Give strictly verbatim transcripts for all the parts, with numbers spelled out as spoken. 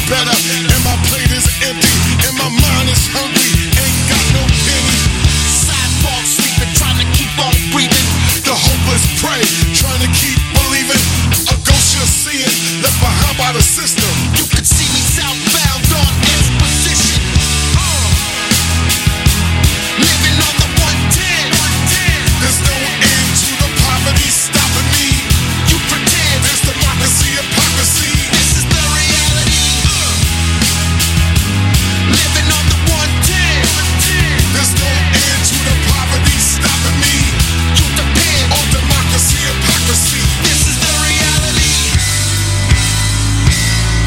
better. And my plate is empty, and my mind is hungry. Ain't got no penny. Sidewalk sleeping, trying to keep on breathing. The hopeless prey, trying to keep believing. A ghost you're seeing, left behind by the system. You can see me southbound on exposition. Uh. Living on the one ten. There's no end to the poverty stopping me. You pretend there's democracy, hypocrisy. This is the reality. Uh. Living on the one ten. There's no end to the poverty stopping me. You depend on democracy, hypocrisy. This is the reality.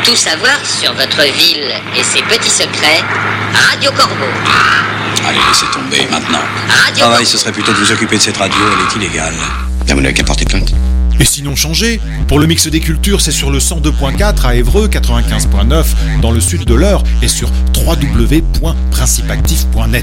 Tout savoir sur votre ville et ses petits secrets, Radio Corbeau. Allez, laissez tomber maintenant. Radio Travail, Corbeau. ce serait plutôt de vous occuper de cette radio, elle est illégale. Bien, vous n'avez qu'à porter plainte. Et sinon changez. Pour le mix des cultures, c'est sur le cent deux point quatre à Évreux, quatre-vingt-quinze point neuf dans le sud de l'Eure et sur w w w point principactif point net.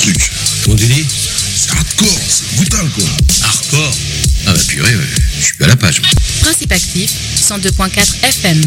truc. Comment tu dis? C'est hardcore, c'est brutal quoi. Hardcore? Ah bah purée, ouais, je suis plus à la page. Principe Actif, cent deux point quatre F M.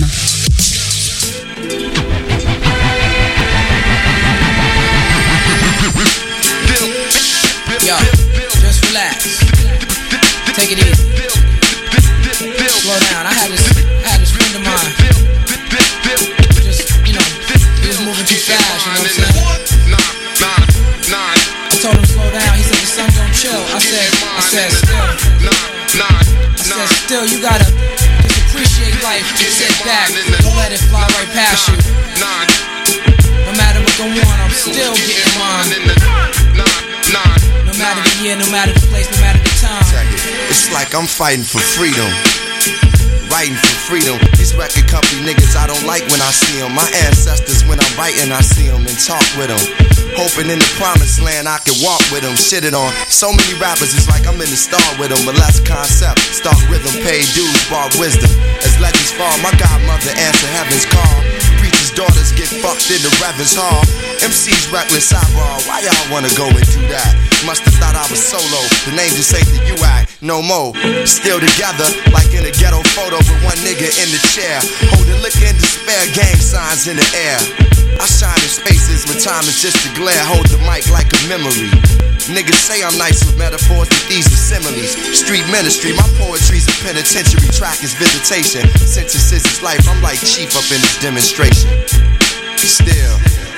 Yo, just relax. Take it easy. Slow down. I had this, I had this friend of mine. Just, you know, he was moving too fast, you know what I'm saying? I told him slow down. He said the sun don't chill. I said, I said still. I said still, you gotta just appreciate life. Just sit back. Don't let it fly right past you. No matter what go on, I'm still getting mine. No matter the year, no matter the place, no matter the time. It's like I'm fighting for freedom, writing for freedom. These record company niggas I don't like when I see them. My ancestors when I'm writing I see them and talk with them. Hoping in the promised land I can walk with them. Shitted on so many rappers, it's like I'm in the star with them. But less concept, start rhythm, pay dues, bar wisdom. As legends fall, my godmother answer heaven's call. Preachers' daughters get fucked in the Reverend's hall. M C's reckless eyeball, why y'all wanna go and do that? Must've thought I was solo, the name just ain't the U I, no more. Still together, like in a ghetto photo with one nigga in the chair. Holding liquor in despair, gang signs in the air. I shine in spaces when time is just a glare. Hold the mic like a memory. Niggas say I'm nice with metaphors, but these are similes. Street ministry, my poetry's a penitentiary. Track is visitation, sentences is life. I'm like chief up in this demonstration. Still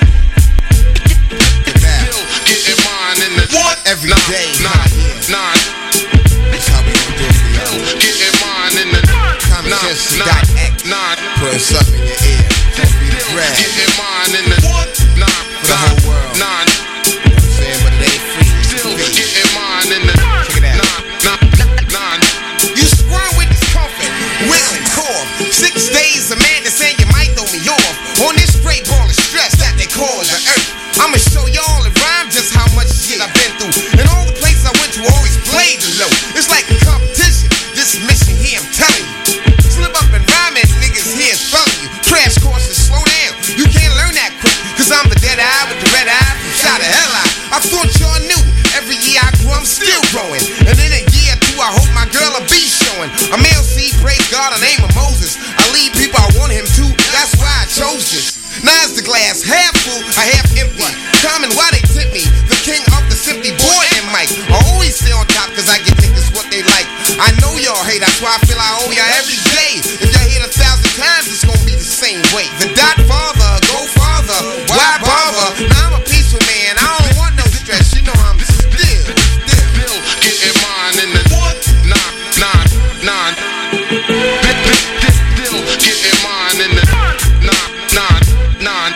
getting mine in the what? Every nine, day nine, nine. That's how we gon' do it for y'all. Getting mine in the Common nine, sense nine, act. nine. Putting something in your ear. Don't be the brag. Getting mine in the nine, for the whole world. Nine. You know what I'm saying? But it ain't free. It's Still free. getting mine in the Check it out. nine, nine. You squirm with discomfort, will and cough. Six days a man to say you might throw me off. On this great ball of stress that they call the earth. I'ma show y'all in rhyme just how much shit I've been through. And all the places I went to always played the low. It's like a competition. This mission here, I'm telling you. Slip up and rhyme and niggas here is following you. Crash courses, slow down. You can't learn that quick. Cause I'm the dead eye with the red eye from shot of hell eye. I thought y'all knew. Every year I grew, I'm still growing. And in a year or two, I hope my girl will be showing. I'm L C, praise God, the name of Moses. I lead people I want him to. That's why I chose this. Now is the glass half full or half empty? Common, why they tip me? The king of the simply boy and Mike. I always stay on top cause I get niggas what they like. I know y'all hate, that's why I feel I owe y'all every day. If y'all hate a thousand times, it's gonna be the same way. The dot father, go farther, why bother? Now I'm a peaceful man, I don't want no stress. You know I'm still, still, Still getting mine in the nine, nine, nine. Still getting mine in the nine, nine, nine.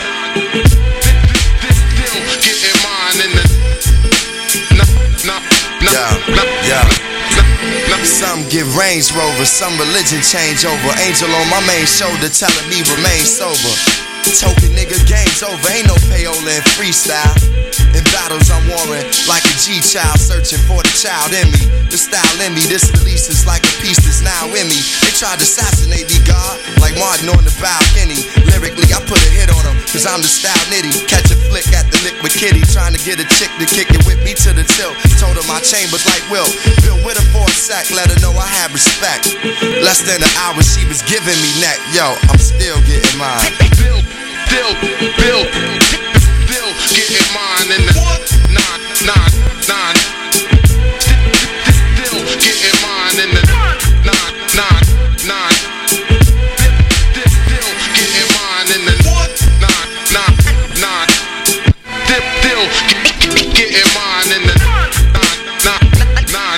Still getting mine in the nine, nine, nine. Yeah, yeah. Some get Range Rover, some religion change over. Angel on my main shoulder telling me remain sober. Token nigga, game's over, ain't no payola in freestyle. In battles I'm warring like a G-child, searching for the child in me. The style in me, this release is like a piece that's now in me. They tried to assassinate me, God, like Martin on the balcony. Lyrically, I put a hit on them, cause I'm the style nitty. Catch a flick at the liquid kitty, trying to get a chick to kick it with me to the tilt. Told her my chambers like Will, Bill with her for a sec, let her know I had respect. Less than an hour, she was giving me neck. Yo, I'm still getting mine. Still, still, still, still getting mine in the nine, nine, nine. Still getting mine in the nine, nine, nine. Still getting mine in the nine, nine, nine. Still getting mine in the nine, nine, nine.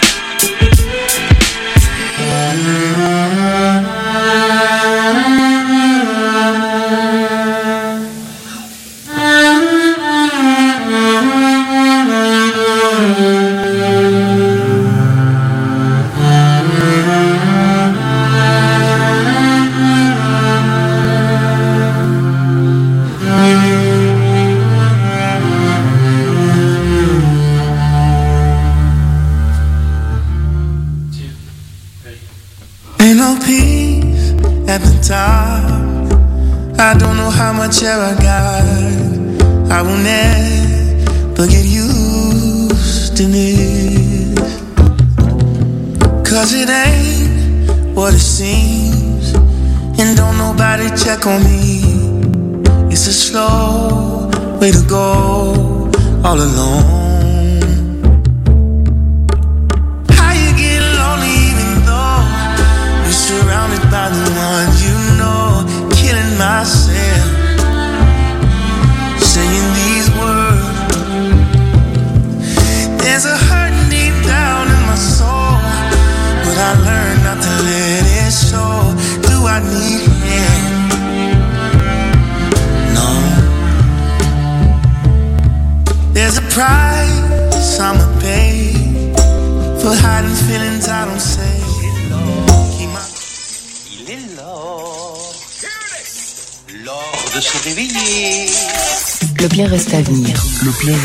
Ain't no peace at the top. I don't know how much air I got. I will never get used accepting it. Cause it ain't what it seems, and don't nobody check on me. It's a slow way to go, all alone. How you get lonely even though you're surrounded by the one you know? Killing myself, saying these words. There's a hurt deep down in my soul, but I learned not to let it show. Do I need help? No. There's a price I'ma pay for hiding feelings I don't say. Keep my... Il est l'or, l'or de se réveiller. Le plein reste à venir. Le plein